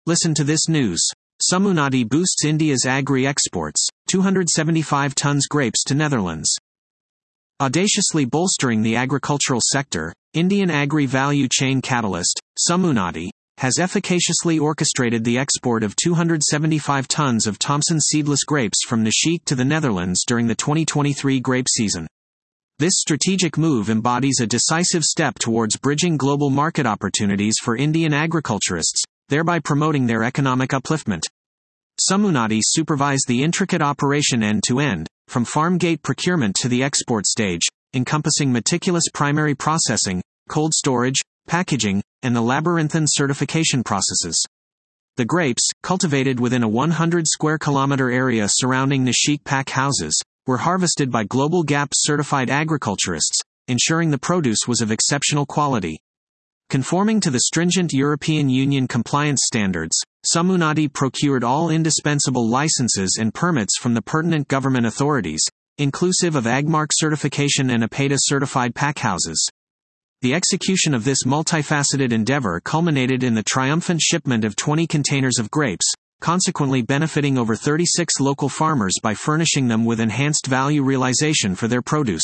Listen to this news. Sammoonadi boosts India's agri exports, 275 tons grapes to Netherlands. Audaciously bolstering the agricultural sector, Indian agri-value chain catalyst, Sammoonadi, has efficaciously orchestrated the export of 275 tons of Thomson seedless grapes from Nashik to the Netherlands during the 2023 grape season. This strategic move embodies a decisive step towards bridging global market opportunities for Indian agriculturists, thereby promoting their economic upliftment. Sammoonadi supervised the intricate operation end-to-end, from farm gate procurement to the export stage, encompassing meticulous primary processing, cold storage, packaging, and the labyrinthine certification processes. The grapes, cultivated within a 100 square kilometer area surrounding Nashik pack houses, were harvested by Global GAP certified agriculturists, ensuring the produce was of exceptional quality. Conforming to the stringent European Union compliance standards, Sammoonadi procured all indispensable licenses and permits from the pertinent government authorities, inclusive of Agmark certification and APEDA certified packhouses. The execution of this multifaceted endeavor culminated in the triumphant shipment of 20 containers of grapes, consequently benefiting over 36 local farmers by furnishing them with enhanced value realization for their produce.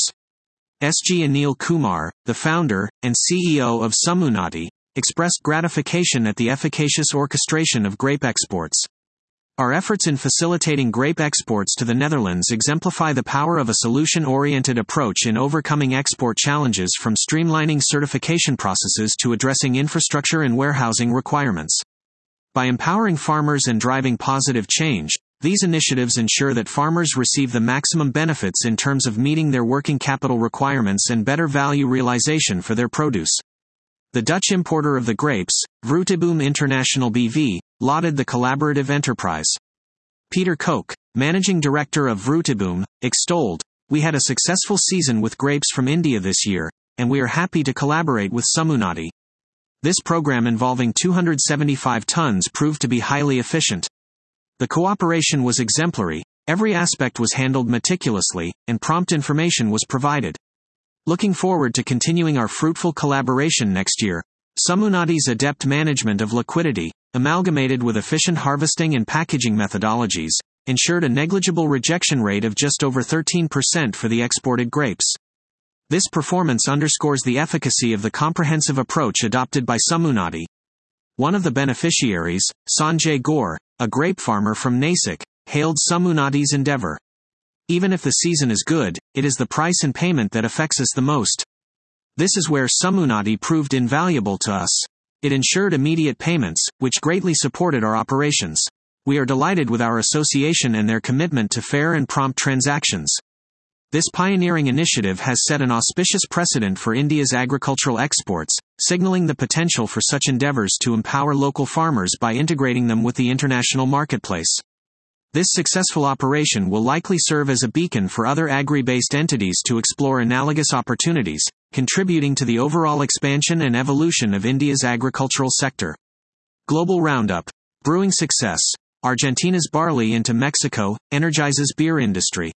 S.G. Anil Kumar, the founder and CEO of Sammoonadi, expressed gratification at the efficacious orchestration of grape exports. Our efforts in facilitating grape exports to the Netherlands exemplify the power of a solution-oriented approach in overcoming export challenges, from streamlining certification processes to addressing infrastructure and warehousing requirements. By empowering farmers and driving positive change, these initiatives ensure that farmers receive the maximum benefits in terms of meeting their working capital requirements and better value realization for their produce. The Dutch importer of the grapes, Vrutenboom International BV, lauded the collaborative enterprise. Peter Koch, managing director of Vrutenboom, extolled, "We had a successful season with grapes from India this year, and we are happy to collaborate with Sammoonadi." This program, involving 275 tons, proved to be highly efficient. The cooperation was exemplary, every aspect was handled meticulously, and prompt information was provided. Looking forward to continuing our fruitful collaboration next year. Sammoonadi's adept management of liquidity, amalgamated with efficient harvesting and packaging methodologies, ensured a negligible rejection rate of just over 13% for the exported grapes. This performance underscores the efficacy of the comprehensive approach adopted by Sammoonadi. One of the beneficiaries, Sanjay Gore, a grape farmer from Nasik, hailed Sammoonadi's endeavor. "Even if the season is good, it is the price and payment that affects us the most. This is where Sammoonadi proved invaluable to us. It ensured immediate payments, which greatly supported our operations. We are delighted with our association and their commitment to fair and prompt transactions." This pioneering initiative has set an auspicious precedent for India's agricultural exports, signaling the potential for such endeavors to empower local farmers by integrating them with the international marketplace. This successful operation will likely serve as a beacon for other agri-based entities to explore analogous opportunities, contributing to the overall expansion and evolution of India's agricultural sector. Global Roundup. Brewing success. Argentina's barley into Mexico energizes beer industry.